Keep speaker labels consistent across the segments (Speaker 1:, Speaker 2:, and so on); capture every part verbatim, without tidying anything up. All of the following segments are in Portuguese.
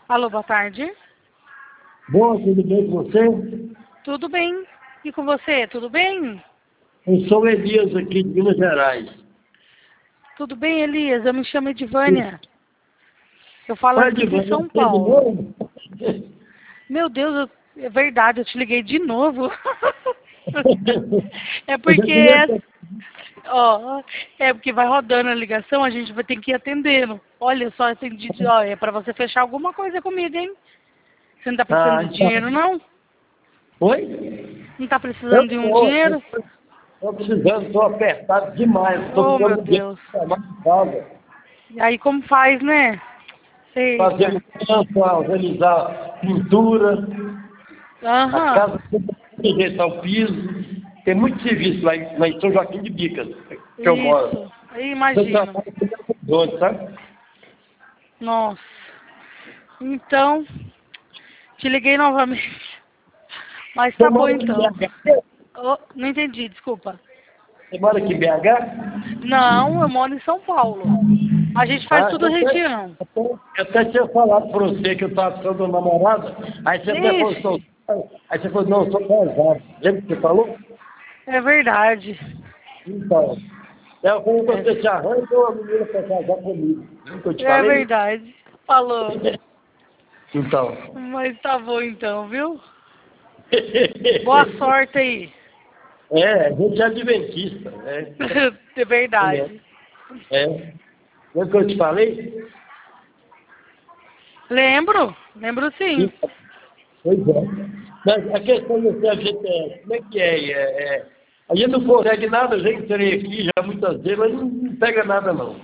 Speaker 1: Alô, boa tarde.
Speaker 2: Bom, tudo bem com você?
Speaker 1: Tudo bem. E com você, tudo bem?
Speaker 2: Eu sou o Elias aqui de Minas Gerais.
Speaker 1: Tudo bem, Elias? Eu me chamo Edivânia. Eu falo
Speaker 2: Pai
Speaker 1: aqui
Speaker 2: de
Speaker 1: de São
Speaker 2: você de
Speaker 1: Paulo.
Speaker 2: novo?
Speaker 1: Meu Deus, eu- é verdade, eu te liguei de novo. É
Speaker 2: Eu já
Speaker 1: porque,
Speaker 2: queria
Speaker 1: é-
Speaker 2: ter-
Speaker 1: ó, é porque vai rodando a ligação, a gente vai ter que ir atendendo. Olha só, atendi, de- ó, é pra você fechar alguma coisa comigo, hein? Você não tá precisando
Speaker 2: Ah,
Speaker 1: de
Speaker 2: então.
Speaker 1: dinheiro, não?
Speaker 2: Oi?
Speaker 1: Não tá
Speaker 2: Eu
Speaker 1: precisando de um
Speaker 2: estou.
Speaker 1: dinheiro?
Speaker 2: Estou precisando, estou apertado demais. Estou
Speaker 1: Oh, meu
Speaker 2: ficando bem
Speaker 1: Deus.
Speaker 2: de casa.
Speaker 1: E aí, como faz, né?
Speaker 2: Fazendo
Speaker 1: Eita.
Speaker 2: campo, organizar pintura, a
Speaker 1: Aham.
Speaker 2: casa ajeitar o piso. Tem muito serviço lá em, lá em São Joaquim de Bicas, que eu moro.
Speaker 1: Isso. Aí
Speaker 2: Eu
Speaker 1: imagino.
Speaker 2: trabalho com dois, sabe?
Speaker 1: Nossa. Então, te liguei novamente. Mas
Speaker 2: Você
Speaker 1: tá bom
Speaker 2: mora aqui em
Speaker 1: então.
Speaker 2: B H?
Speaker 1: Oh, não entendi, desculpa.
Speaker 2: Você mora aqui em B H?
Speaker 1: Não, eu moro em São Paulo. A gente faz
Speaker 2: Ah,
Speaker 1: tudo
Speaker 2: eu até,
Speaker 1: região.
Speaker 2: eu até tinha falado pra você que eu estava precisando de uma namorada, aí você até falou,
Speaker 1: Ixi,
Speaker 2: sou, aí você falou, não, eu sou casado. Lembra que você falou?
Speaker 1: é verdade.
Speaker 2: Então, eu falei,
Speaker 1: É,
Speaker 2: você te arranja uma menina para casar comigo. Lembra que eu te
Speaker 1: é
Speaker 2: falei?
Speaker 1: verdade. Falou.
Speaker 2: Então.
Speaker 1: Mas tá bom então, viu? Boa sorte aí.
Speaker 2: É, a gente é adventista, né?
Speaker 1: É verdade.
Speaker 2: É. Lembra que eu te falei?
Speaker 1: Lembro, lembro sim.
Speaker 2: Então, pois é. Mas a questão do F G T S, como é que é? É, é? A gente não consegue nada, a gente entrei aqui já muitas vezes, mas não, não pega nada não.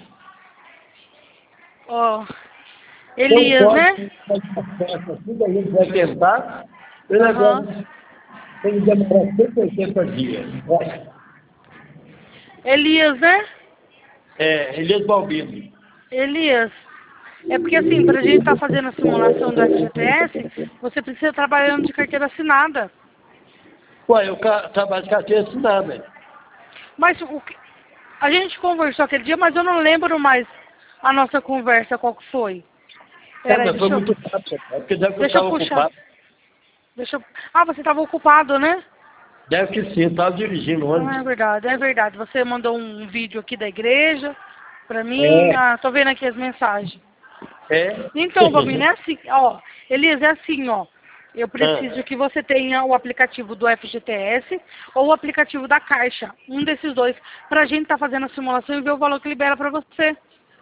Speaker 1: Ó,
Speaker 2: Não
Speaker 1: Elias,
Speaker 2: pode
Speaker 1: né?
Speaker 2: fazer assim, a gente vai tentar, o
Speaker 1: Aham.
Speaker 2: negócio tem que demorar cento e oitenta dias. Vai.
Speaker 1: Elias, né?
Speaker 2: É, Elias Balbino.
Speaker 1: Elias, é porque assim, para a gente estar fazendo a simulação do F G T S, você precisa trabalhando de carteira assinada.
Speaker 2: Ué, eu ca- trabalho de carteira assinada.
Speaker 1: Mas o que- a gente conversou aquele dia, mas eu não lembro mais a nossa conversa, qual que foi.
Speaker 2: É,
Speaker 1: Peraí,
Speaker 2: mas foi
Speaker 1: deixa eu,
Speaker 2: muito rápido, é porque deve que eu
Speaker 1: deixa eu
Speaker 2: estava
Speaker 1: puxar.
Speaker 2: ocupado.
Speaker 1: Deixa eu, ah, você estava ocupado, né?
Speaker 2: Deve que sim, eu estava dirigindo
Speaker 1: Ah, é
Speaker 2: ônibus.
Speaker 1: verdade, é verdade. Você mandou um vídeo aqui da igreja pra mim.
Speaker 2: É,
Speaker 1: Ah, tô vendo aqui as mensagens.
Speaker 2: é.
Speaker 1: Então, Bobina, é assim, ó, Elias, é assim, ó. Eu preciso
Speaker 2: Ah,
Speaker 1: que você tenha o aplicativo do F G T S ou o aplicativo da Caixa, um desses dois, pra gente estar fazendo a simulação e ver o valor que libera pra você.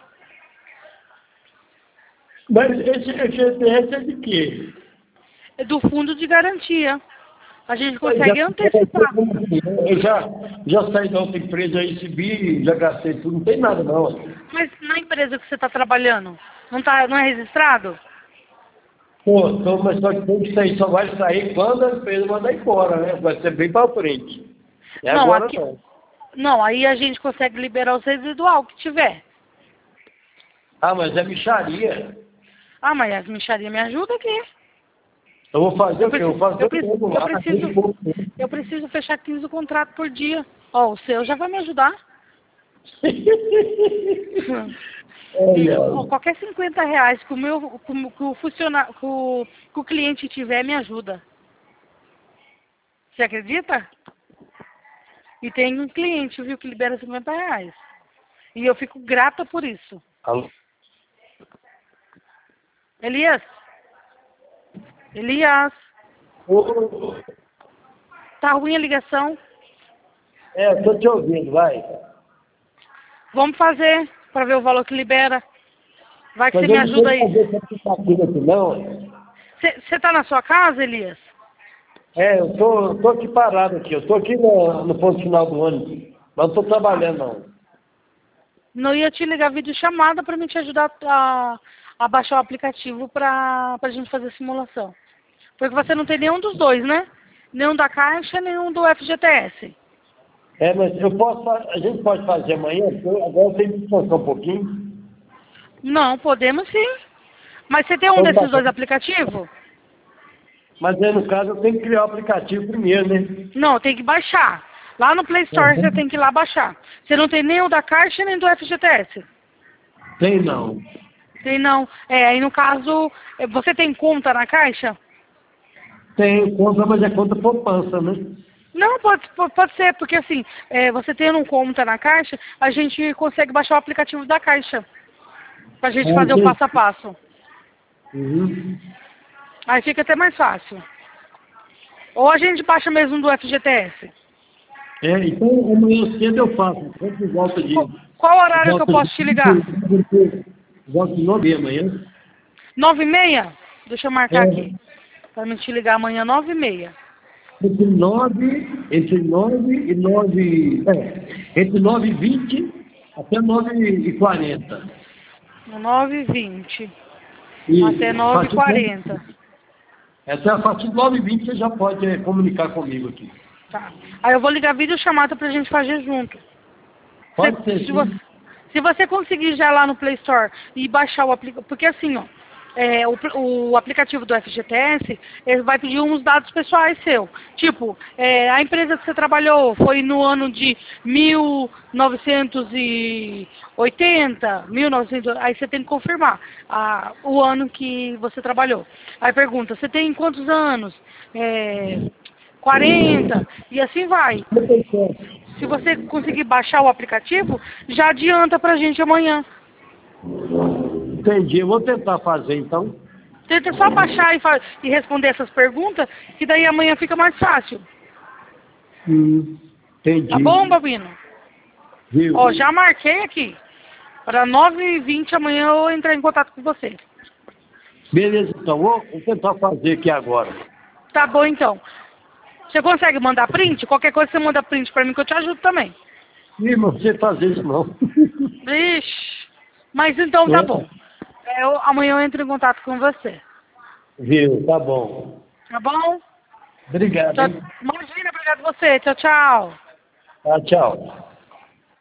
Speaker 2: mas esse F G T S é de quê?
Speaker 1: É do fundo de garantia. A gente
Speaker 2: Eu já,
Speaker 1: consegue antecipar.
Speaker 2: eu já, já saí da outra empresa, aí recebi, já gastei tudo, não tem nada não.
Speaker 1: Mas na empresa que você está trabalhando, não, tá, não é registrado?
Speaker 2: Pô, então, mas só que tem que sair, só vai sair quando a empresa mandar embora, né? Vai ser bem para frente. É
Speaker 1: Não,
Speaker 2: agora
Speaker 1: aqui.
Speaker 2: não.
Speaker 1: Não, aí a gente consegue liberar os residual que tiver.
Speaker 2: Ah, mas é micharia.
Speaker 1: Ah, mas as mixarias me ajudam aqui.
Speaker 2: Eu vou fazer
Speaker 1: Eu
Speaker 2: o quê? Eu
Speaker 1: preciso,
Speaker 2: vou fazer
Speaker 1: eu
Speaker 2: o
Speaker 1: preciso,
Speaker 2: jogo
Speaker 1: eu
Speaker 2: lá.
Speaker 1: preciso, eu preciso fechar quinze contratos por dia. Ó, o seu já vai me ajudar. E,
Speaker 2: Olha,
Speaker 1: ó, qualquer cinquenta reais que o meu, que o que o funcionário, que o, que o cliente tiver me ajuda. Você acredita? E tem um cliente, viu, que libera cinquenta reais. E eu fico grata por isso.
Speaker 2: alô?
Speaker 1: Elias, Elias,
Speaker 2: Ô,
Speaker 1: tá ruim a ligação?
Speaker 2: é, tô te ouvindo, vai.
Speaker 1: Vamos fazer para ver o valor que libera. Vai que
Speaker 2: Mas
Speaker 1: você me
Speaker 2: eu não
Speaker 1: ajuda
Speaker 2: vou
Speaker 1: aí.
Speaker 2: fazer essa tentativa aqui, não.
Speaker 1: Você tá na sua casa, Elias?
Speaker 2: É, eu tô, tô aqui parado aqui. Eu tô aqui no, no ponto final do ônibus. Mas não tô trabalhando, não.
Speaker 1: Não ia te ligar vídeo chamada para me te ajudar a, a baixar o aplicativo para a gente fazer a simulação. Porque você não tem nenhum dos dois, né? Nenhum da Caixa, nenhum do F G T S.
Speaker 2: É, mas eu posso, fa- a gente pode fazer amanhã, porque eu- agora eu tenho que descansar um pouquinho.
Speaker 1: Não, podemos sim. Mas você tem um
Speaker 2: Então tá
Speaker 1: desses dois
Speaker 2: bom.
Speaker 1: aplicativos?
Speaker 2: Mas aí, no caso, eu tenho que criar o aplicativo primeiro, né?
Speaker 1: Não, tem que baixar. Lá no Play Store você tem que ir lá baixar. Você não tem nem o da Caixa nem do F G T S.
Speaker 2: Tem não.
Speaker 1: Tem não. É, aí no caso, é, você tem conta na Caixa?
Speaker 2: Tem conta, mas é conta poupança, né?
Speaker 1: Não, pode, pode pode ser, porque assim, é, você tendo conta na Caixa, a gente consegue baixar o aplicativo da Caixa. Pra gente
Speaker 2: Ah,
Speaker 1: fazer o
Speaker 2: entendi.
Speaker 1: passo a passo.
Speaker 2: Uhum.
Speaker 1: Aí fica até mais fácil. Ou a gente baixa mesmo do F G T S.
Speaker 2: É, então amanhã cedo eu faço. Sempre volta de.
Speaker 1: Qual, qual horário que eu
Speaker 2: Volta
Speaker 1: posso te ligar?
Speaker 2: de. Volta de nove amanhã.
Speaker 1: Nove e meia? Deixa eu marcar
Speaker 2: É,
Speaker 1: aqui. Pra mim te ligar amanhã, nove e meia.
Speaker 2: entre nove, entre nove e nove. É, entre nove e vinte até nove e quarenta.
Speaker 1: Nove e vinte. Até
Speaker 2: Isso. A
Speaker 1: nove e
Speaker 2: partir de nove,
Speaker 1: quarenta.
Speaker 2: até a partir de nove e vinte você já pode é, comunicar comigo aqui.
Speaker 1: Tá. Aí eu vou ligar vídeo chamada pra gente fazer junto. Se,
Speaker 2: Pode ser
Speaker 1: se, você,
Speaker 2: sim.
Speaker 1: se você conseguir já lá no Play Store e baixar o aplicativo, porque assim, ó, é, o, o aplicativo do F G T S, ele vai pedir uns dados pessoais seu. Tipo, é, a empresa que você trabalhou foi no ano de mil novecentos e oitenta, mil e novecentos, aí você tem que confirmar ah, o ano que você trabalhou. Aí pergunta, você tem quantos anos? É, quarenta, e assim vai. Se você conseguir baixar o aplicativo, já adianta pra gente amanhã.
Speaker 2: Entendi. Eu vou tentar fazer então.
Speaker 1: Tenta só baixar e, fa- e responder essas perguntas, que daí amanhã fica mais fácil.
Speaker 2: Hum,
Speaker 1: Tá bom,
Speaker 2: entendi.
Speaker 1: Babino?
Speaker 2: Viu?
Speaker 1: Ó, já marquei aqui. Para nove e vinte amanhã eu entrar em contato com você.
Speaker 2: Beleza, então. Vou, vou tentar fazer aqui agora.
Speaker 1: Tá bom, então. Você consegue mandar print? Qualquer coisa você manda print pra mim que eu te ajudo também.
Speaker 2: Ih, mas você fazer isso não.
Speaker 1: Ixi. Mas então tá bom.
Speaker 2: É,
Speaker 1: É, eu- amanhã eu entro em contato com você.
Speaker 2: viu? Tá bom.
Speaker 1: Tá bom?
Speaker 2: Obrigado,
Speaker 1: Tchau.
Speaker 2: hein?
Speaker 1: Imagina, obrigado a você. Tchau, tchau.
Speaker 2: Tá, tchau.